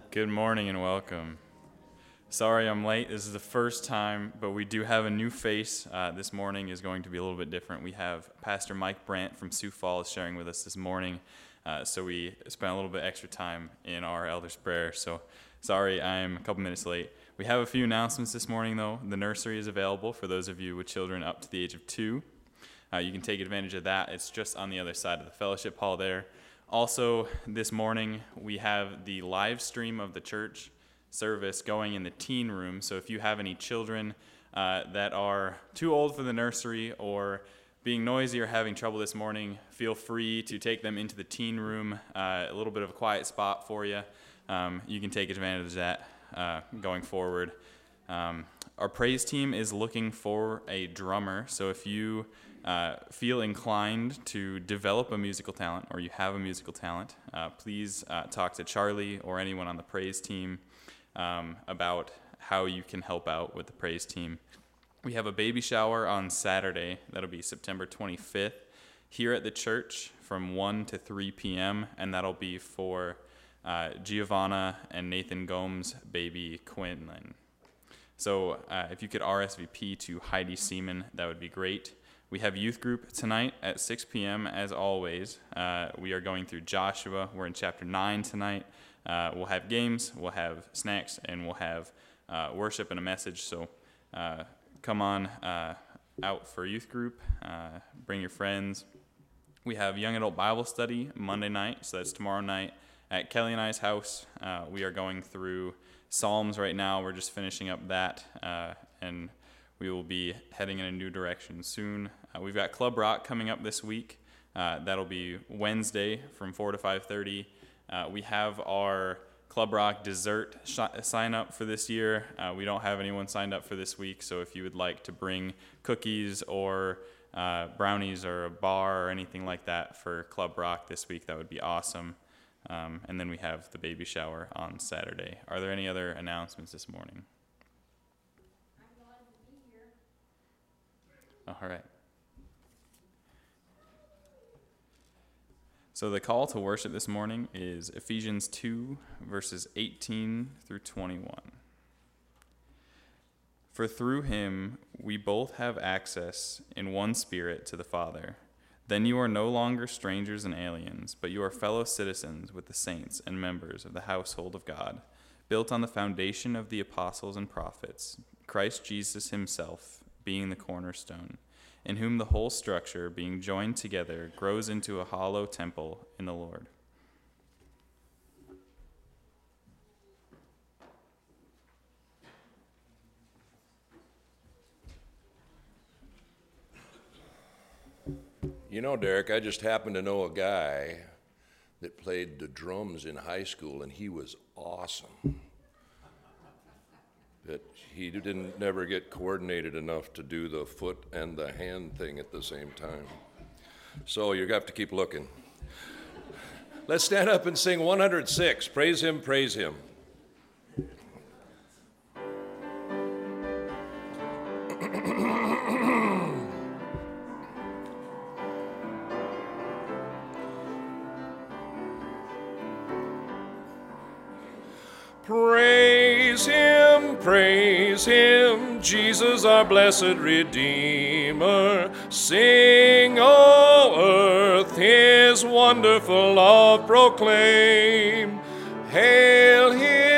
Good morning and welcome. Sorry I'm late. This is the first time, but we do have a new face. This morning is going to be a little bit different. We have Pastor Mike Brandt from Sioux Falls sharing with us this morning. So we spent a little bit extra time in our Elder's Prayer. So sorry I'm a couple minutes late. We have a few announcements this morning, though. The nursery is available for those of you with children up to the age of 2. You can take advantage of that. It's just on the other side of the fellowship hall there. Also, this morning, we have the live stream of the church service going in the teen room. So if you have any children that are too old for the nursery or being noisy or having trouble this morning, feel free to take them into the teen room, a little bit of a quiet spot for you. You can take advantage of that going forward. Our praise team is looking for a drummer. So if you feel inclined to develop a musical talent or you have a musical talent, please talk to Charlie or anyone on the praise team about how you can help out with the praise team. We have a baby shower on Saturday. That'll be September 25th here at the church from 1 to 3 p.m. and that'll be for Giovanna and Nathan Gomes' baby Quinlan. So if you could RSVP to Heidi Seaman, that would be great. We have youth group tonight at 6 p.m. as always. We are going through Joshua. We're in chapter 9 tonight. We'll have games, we'll have snacks, and we'll have worship and a message. So come on out for youth group. Bring your friends. We have young adult Bible study Monday night, so that's tomorrow night at Kelly and I's house. We are going through Psalms right now. We're just finishing up that, and we will be heading in a new direction soon. We've got Club Rock coming up this week. That'll be Wednesday from 4 to 5:30. We have our Club Rock dessert sign up for this year. We don't have anyone signed up for this week, so if you would like to bring cookies or brownies or a bar or anything like that for Club Rock this week, that would be awesome. And then we have the baby shower on Saturday. Are there any other announcements this morning? I'm glad to be here. All right. So the call to worship this morning is Ephesians 2, verses 18 through 21. For through him we both have access in one Spirit to the Father. Then you are no longer strangers and aliens, but you are fellow citizens with the saints and members of the household of God, built on the foundation of the apostles and prophets, Christ Jesus himself being the cornerstone, in whom the whole structure, being joined together, grows into a hollow temple in the Lord. You know, Derek, I just happen to know a guy that played the drums in high school, and he was awesome. But he didn't never get coordinated enough to do the foot and the hand thing at the same time. So you have to keep looking. Let's stand up and sing 106. Praise him, praise him. Praise him, Jesus our blessed Redeemer. Sing, O earth, his wonderful love proclaim. Hail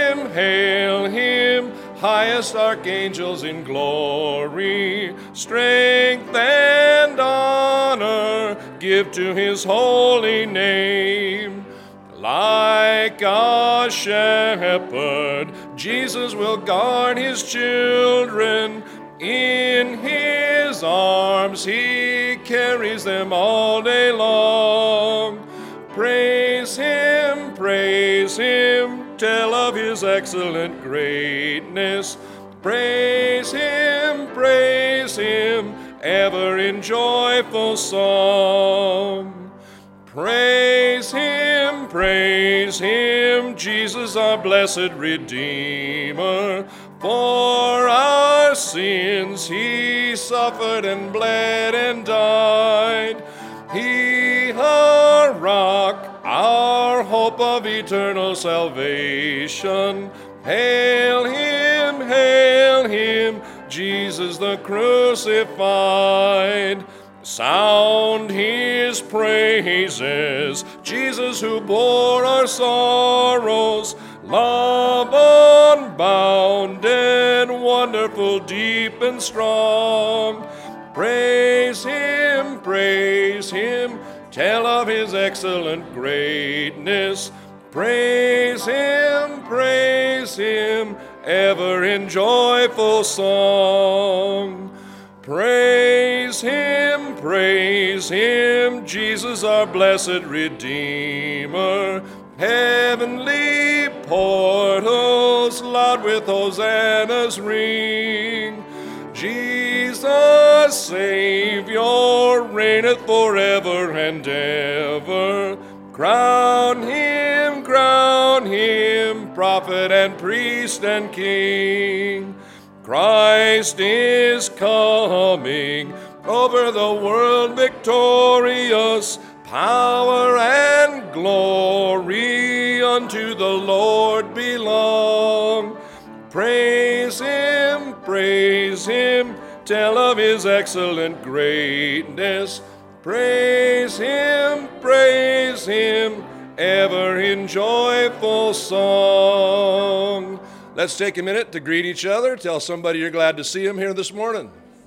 him, highest archangels in glory. Strength and honor give to his holy name. Like a shepherd, Jesus will guard his children. In his arms he carries them all day long. Praise him, tell of his excellent greatness. Praise him, ever in joyful song. Praise him, Jesus our blessed Redeemer. For our sins he suffered and bled and died. He a rock, our hope of eternal salvation. Hail him, Jesus the crucified. Sound his praises, Jesus who bore our sorrows. Love unbounded, wonderful, deep and strong. Praise him, tell of his excellent greatness. Praise him, ever in joyful song. Praise him, Jesus our blessed Redeemer. Heavenly portals loud with hosannas ring. Jesus, Savior, reigneth forever and ever. Crown him, prophet and priest and king. Christ is coming, over the world victorious. Power and glory unto the Lord belong. Praise him, tell of his excellent greatness. Praise him, ever in joyful song. Let's take a minute to greet each other. Tell somebody you're glad to see them here this morning.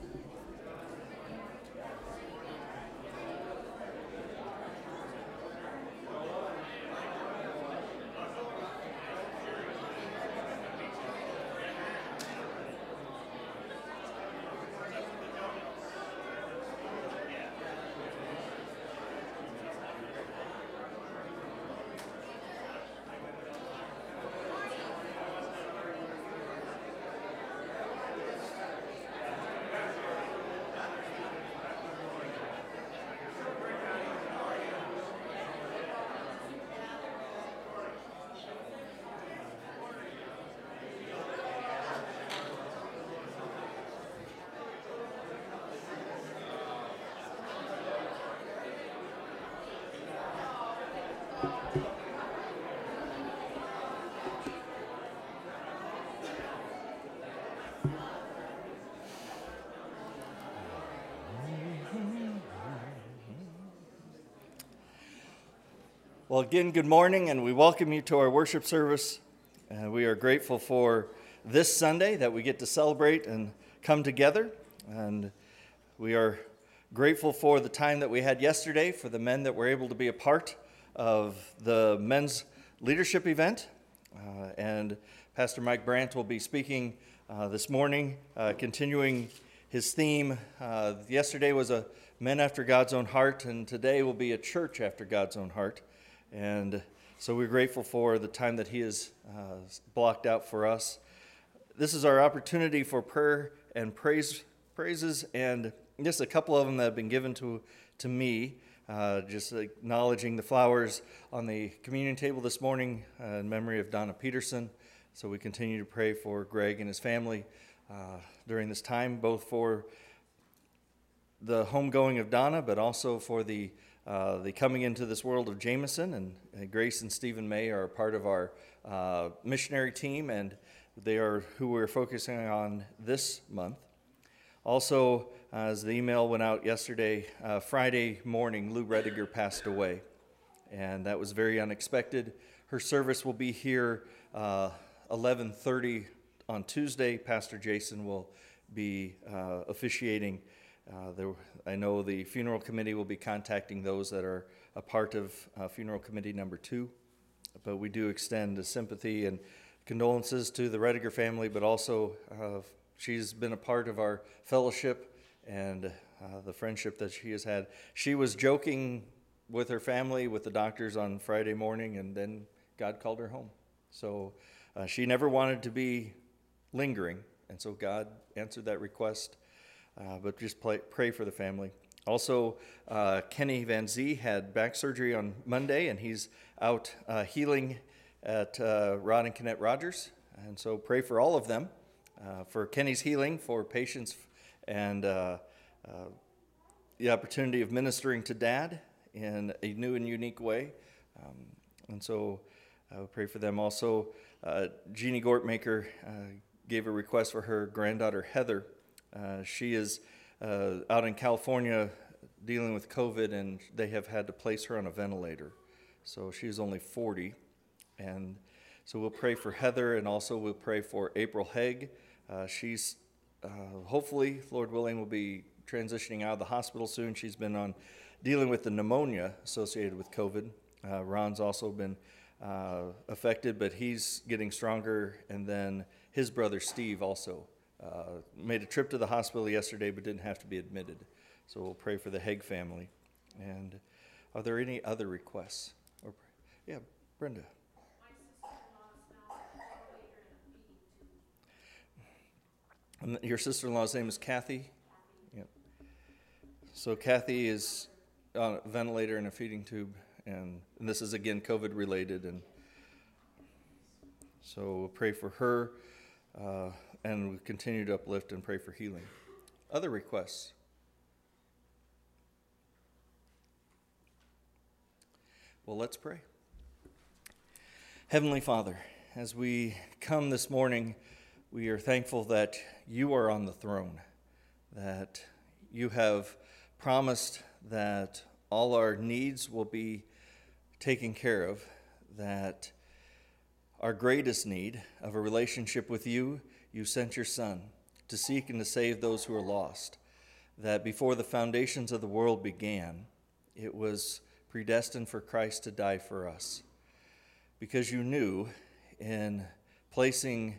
Well, again, good morning, and we welcome you to our worship service. We are grateful for this Sunday that we get to celebrate and come together. And we are grateful for the time that we had yesterday for the men that were able to be a part of the men's leadership event. And Pastor Mike Brandt will be speaking this morning, continuing his theme. Yesterday was a men after God's own heart, and today will be a church after God's own heart. And so we're grateful for the time that he has blocked out for us. This is our opportunity for prayer and praises, and just a couple of them that have been given to me. Just acknowledging the flowers on the communion table this morning in memory of Donna Peterson. So we continue to pray for Greg and his family during this time, both for the homegoing of Donna, but also for the coming into this world of Jameson. And Grace and Stephen May are a part of our missionary team, and they are who we're focusing on this month. Also, as the email went out yesterday, Friday morning, Lou Rediger passed away, and that was very unexpected. Her service will be here 11:30 on Tuesday. Pastor Jason will be officiating. I know the funeral committee will be contacting those that are a part of funeral committee number 2, but we do extend the sympathy and condolences to the Rediger family, but also she's been a part of our fellowship and the friendship that she has had. She was joking with her family, with the doctors on Friday morning, and then God called her home. So she never wanted to be lingering, and so God answered that request. But just pray for the family. Also, Kenny Van Zee had back surgery on Monday, and he's out healing at Rod and Kennett Rogers. And so pray for all of them, for Kenny's healing, for patience, and the opportunity of ministering to Dad in a new and unique way. And so I would pray for them. Also, Jeannie Gortmaker gave a request for her granddaughter, Heather. She is out in California dealing with COVID, and they have had to place her on a ventilator. So she's only 40. And so we'll pray for Heather, and also we'll pray for April Haig. She's hopefully, Lord willing, will be transitioning out of the hospital soon. She's been dealing with the pneumonia associated with COVID. Ron's also been affected, but he's getting stronger. And then his brother Steve also made a trip to the hospital yesterday, but didn't have to be admitted. So we'll pray for the Haig family. And are there any other requests? Yeah, Brenda. And your sister-in-law's name is Kathy? Yep. So Kathy is on a ventilator and a feeding tube, and this is, again, COVID-related. And so we'll pray for her, and we'll continue to uplift and pray for healing. Other requests? Well, let's pray. Heavenly Father, as we come this morning, we are thankful that you are on the throne, that you have promised that all our needs will be taken care of, that our greatest need of a relationship with you, you sent your Son to seek and to save those who are lost, that before the foundations of the world began, it was predestined for Christ to die for us, because you knew in placing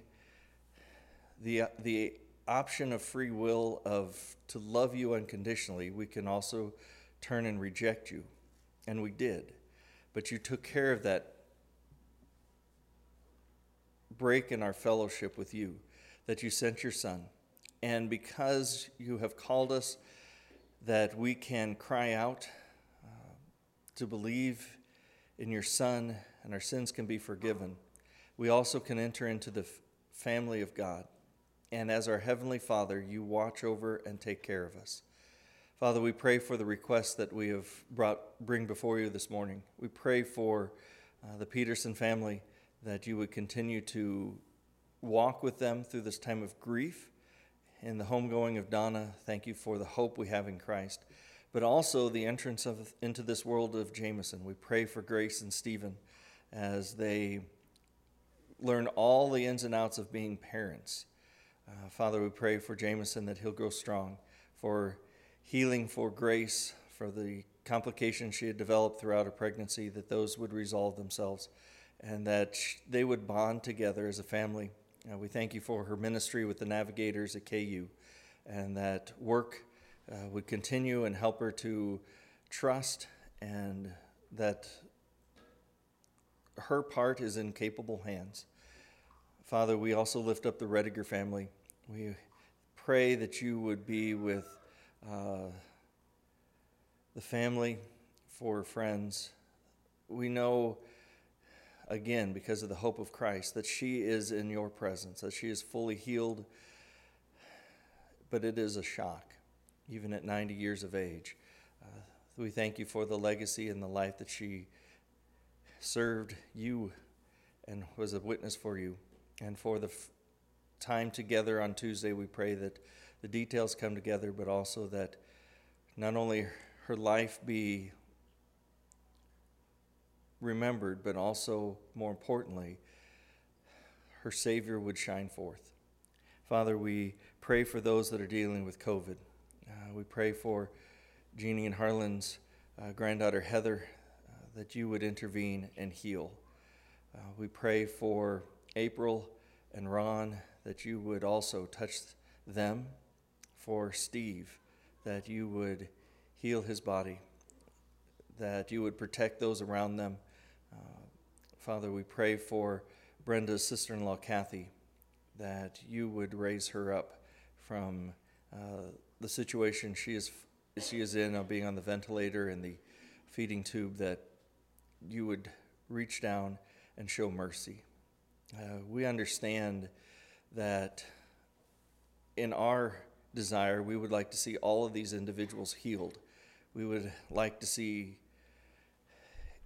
the option of free will to love you unconditionally, we can also turn and reject you. And we did. But you took care of that break in our fellowship with you, that you sent your Son. And because you have called us, that we can cry out to believe in your Son, and our sins can be forgiven, we also can enter into the family of God. And as our Heavenly Father, you watch over and take care of us. Father, we pray for the requests that we have bring before you this morning. We pray for the Peterson family, that you would continue to walk with them through this time of grief. In the homegoing of Donna, thank you for the hope we have in Christ, but also the entrance into this world of Jameson. We pray for Grace and Stephen as they learn all the ins and outs of being parents. Father, we pray for Jameson that he'll grow strong, for healing for Grace, for the complications she had developed throughout her pregnancy, that those would resolve themselves, and that they would bond together as a family. We thank you for her ministry with the Navigators at KU, and that work would continue and help her to trust, and that her part is in capable hands. Father, we also lift up the Rediger family. We pray that you would be with the family, for friends. We know, again, because of the hope of Christ, that she is in your presence, that she is fully healed, but it is a shock, even at 90 years of age. We thank you for the legacy and the life that she served you and was a witness for you. And for the time together on Tuesday, we pray that the details come together, but also that not only her life be remembered, but also, more importantly, her Savior would shine forth. Father, we pray for those that are dealing with COVID. We pray for Jeannie and Harlan's granddaughter Heather, that you would intervene and heal. We pray for April and Ron, that you would also touch them. For Steve, that you would heal his body, that you would protect those around them. Father, we pray for Brenda's sister-in-law, Kathy, that you would raise her up from the situation she is in, being on the ventilator and the feeding tube, that you would reach down and show mercy. We understand that in our desire, we would like to see all of these individuals healed. We would like to see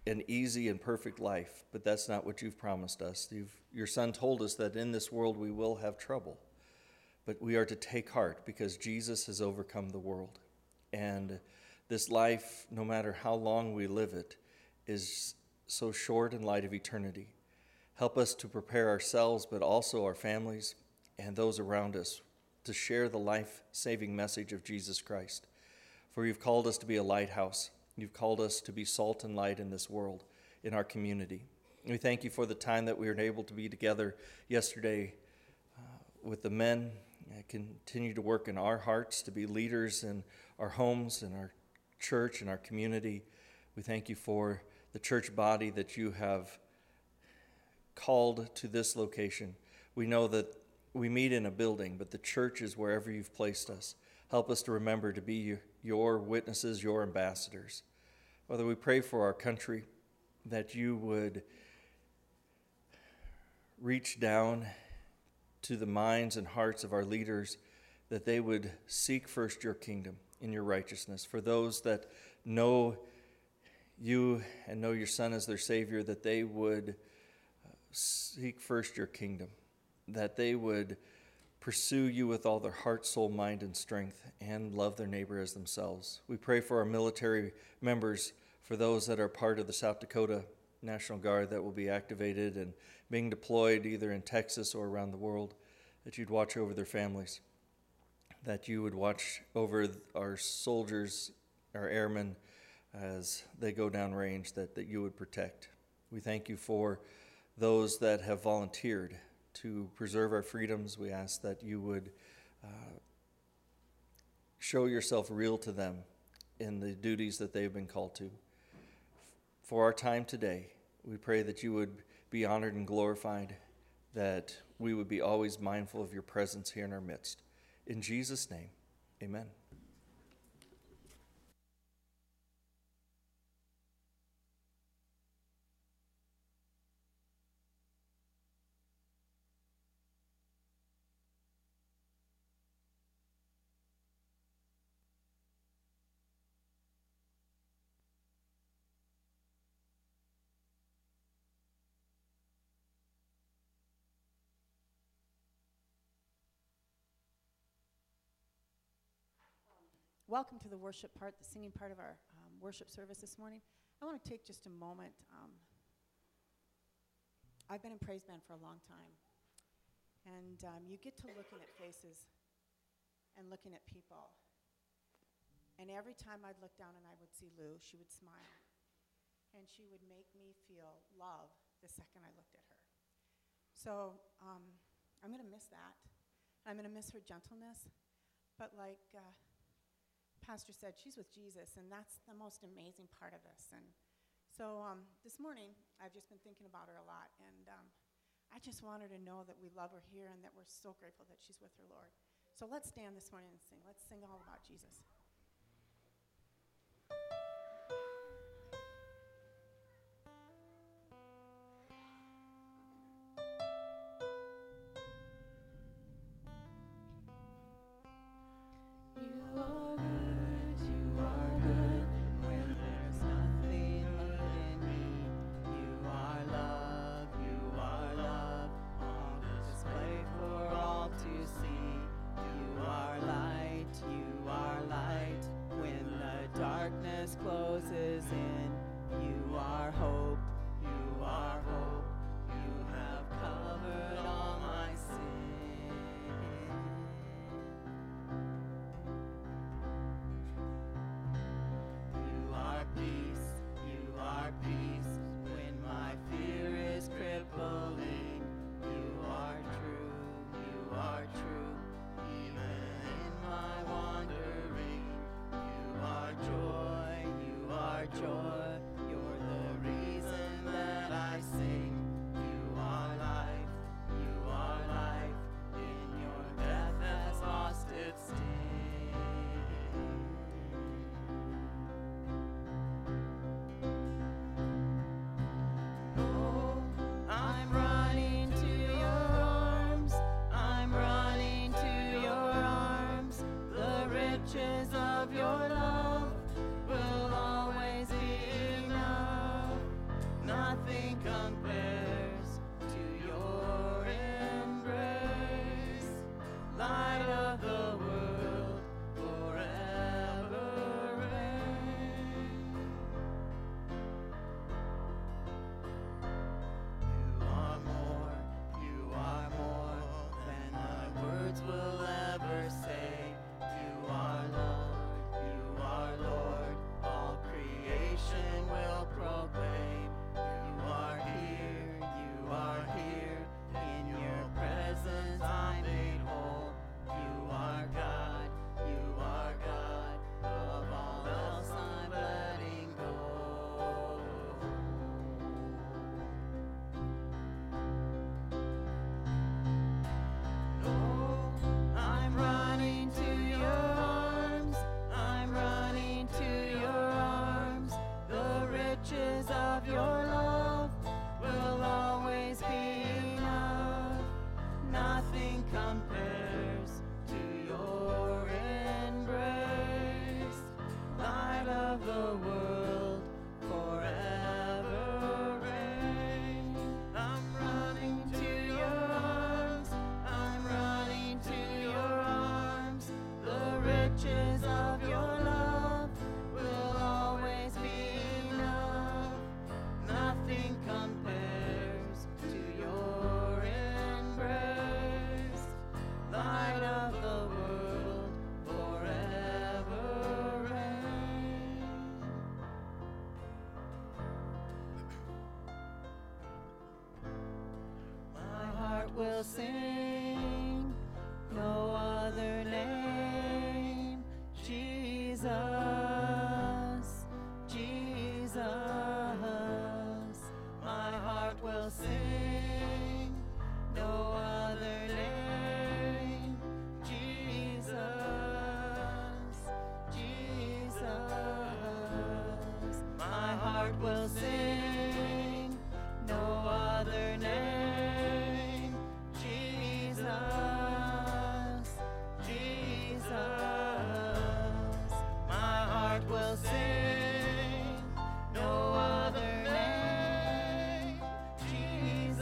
an easy and perfect life, but that's not what you've promised us. Your Son told us that in this world we will have trouble, but we are to take heart because Jesus has overcome the world. And this life, no matter how long we live it, is so short in light of eternity. Help us to prepare ourselves, but also our families and those around us, to share the life-saving message of Jesus Christ. For you've called us to be a lighthouse. You've called us to be salt and light in this world, in our community. And we thank you for the time that we were able to be together yesterday with the men. Continue to work in our hearts to be leaders in our homes, in our church, in our community. We thank you for the church body that you have called to this location. We know that we meet in a building, but the church is wherever you've placed us. Help us to remember to be your witnesses, your ambassadors. Father, we pray for our country, that you would reach down to the minds and hearts of our leaders, that they would seek first your kingdom in your righteousness. For those that know you and know your Son as their Savior, that they would seek first your kingdom, that they would pursue you with all their heart, soul, mind, and strength, and love their neighbor as themselves. We pray for our military members, for those that are part of the South Dakota National Guard that will be activated and being deployed either in Texas or around the world, that you'd watch over their families, that you would watch over our soldiers, our airmen, as they go downrange, that you would protect. We thank you for those that have volunteered to preserve our freedoms. We ask that you would show yourself real to them in the duties that they've been called to. For our time today, we pray that you would be honored and glorified, that we would be always mindful of your presence here in our midst. In Jesus' name, amen. Welcome to the worship part, the singing part of our worship service this morning. I want to take just a moment. I've been in praise band for a long time, and you get to looking at faces and looking at people. And every time I'd look down and I would see Lou, she would smile, and she would make me feel love the second I looked at her. So I'm going to miss that. I'm going to miss her gentleness, but like Pastor said, she's with Jesus, and that's the most amazing part of this. And so this morning, I've just been thinking about her a lot, and I just want her to know that we love her here and that we're so grateful that she's with her Lord. So let's stand this morning and sing. Let's sing all about Jesus. You are light, you are light. my heart will sing, no other name. Jesus, my heart will sing, no other name. Jesus, my heart will sing, no other name. Jesus.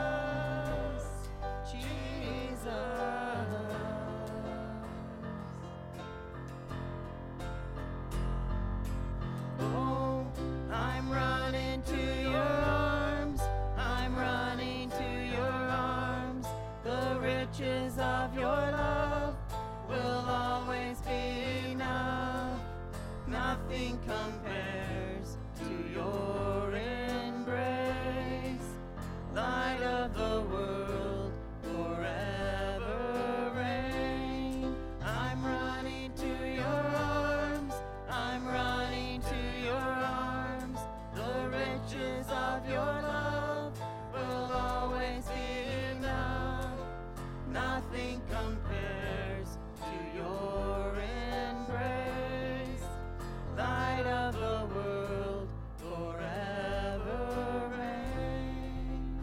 Oh, I'm running to your arms, I'm running to your arms. The riches of your love will always be enough. Nothing compares to your embrace. Light of the world, forever reign. I'm running to your arms, I'm running to your arms. The riches of your love will always be enough. Nothing compares to your embrace. Light of the world, forever reign.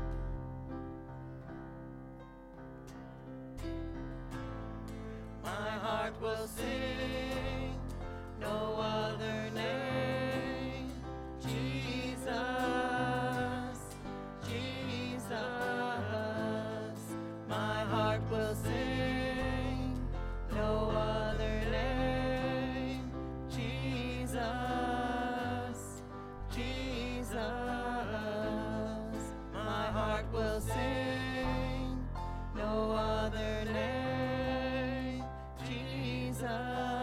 My heart will sing, no other name. Jesus, my heart will sing, no other name. Jesus, my heart will sing, no other name. Jesus.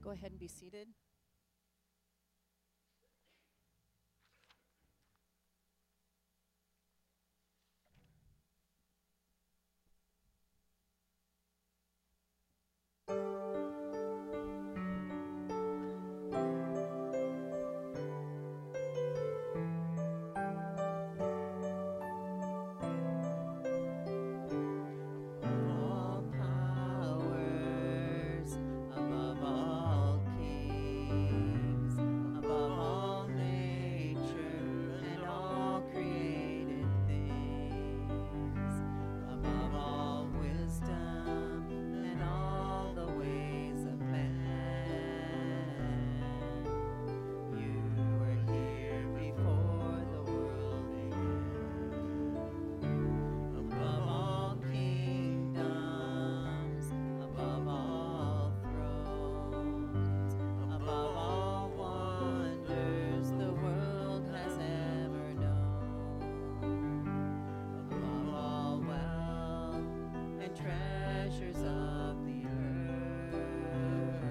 go ahead and be seated. All powers, above all kings, above all nature and all created things, above all wisdom and all the ways of man. You were here before the world began. Above all kingdoms, above all thrones, above all wonders the world has ever known, above all wealth and treasures of the earth,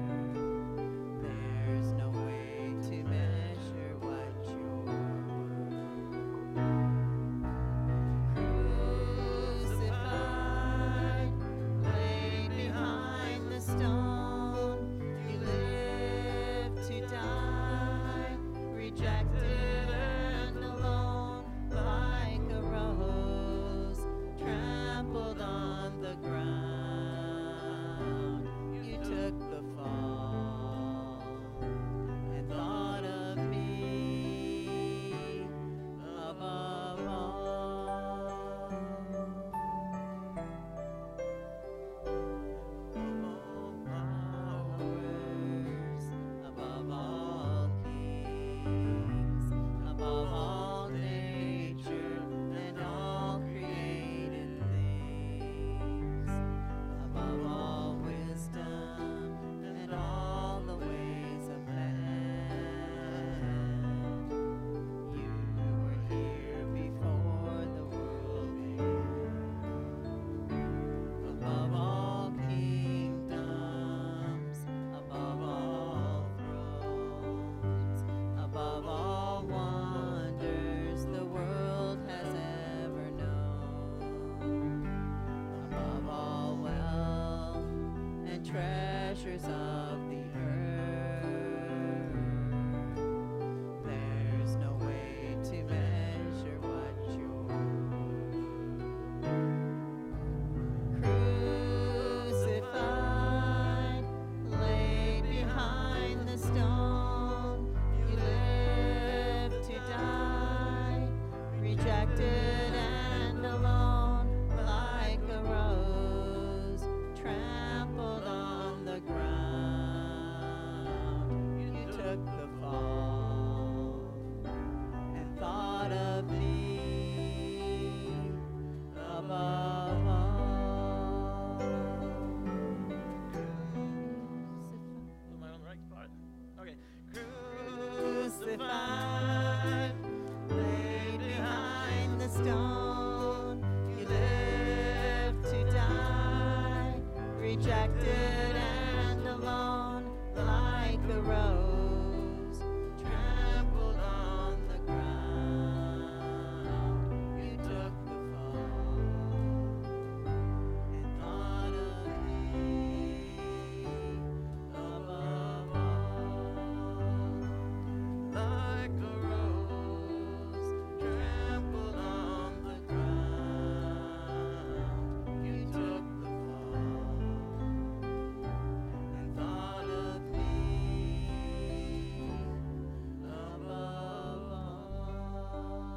there's no way to measure what you're crucified, laid behind the stone. You lived to die, rejected and alone, like a rose trampled on the ground. You took the fall and thought of me above all. Above all kings, above all nature and all created things, above all wisdom and all the ways of man. You were here before the world began. Above all kingdoms, above all thrones, above all wonders the world has ever known, above all wealth and treasures of the earth, there's no way to measure what you're crucified, laid behind the stone. You lived to die, rejected and alone, like a rose trampled on the ground. You took the fall and thought of me above all. Am I on the right spot? Okay. Crucified, laid behind the stone. You lived to die, rejected and alone, like a rose trampled on the ground. You took the fall and thought of me above all. Like a rose trampled on the ground, you took the fall and thought of me above all.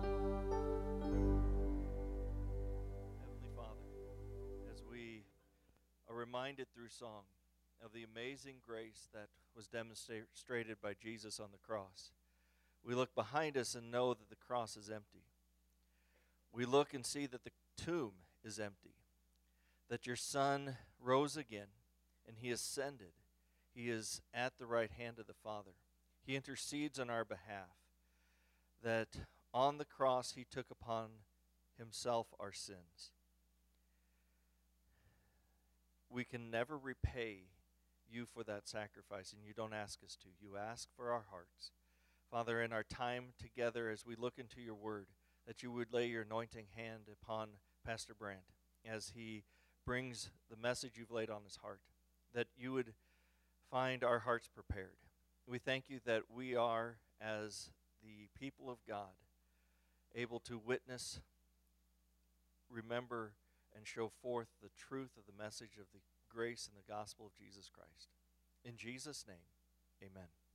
Heavenly Father, as we are reminded through song of the amazing grace that was demonstrated by Jesus on the cross, we look behind us and know that the cross is empty. We look and see that the tomb is empty, that your Son rose again and he ascended. He is at the right hand of the Father. He intercedes on our behalf, that on the cross he took upon himself our sins. We can never repay you for that sacrifice, and you don't ask us to. You ask for our hearts. Father, in our time together as we look into your word, that you would lay your anointing hand upon Pastor Brandt as he brings the message you've laid on his heart, that you would find our hearts prepared. We thank you that we are, as the people of God, able to witness, remember, and show forth the truth of the message of the grace and the gospel of Jesus Christ. In Jesus' name, amen.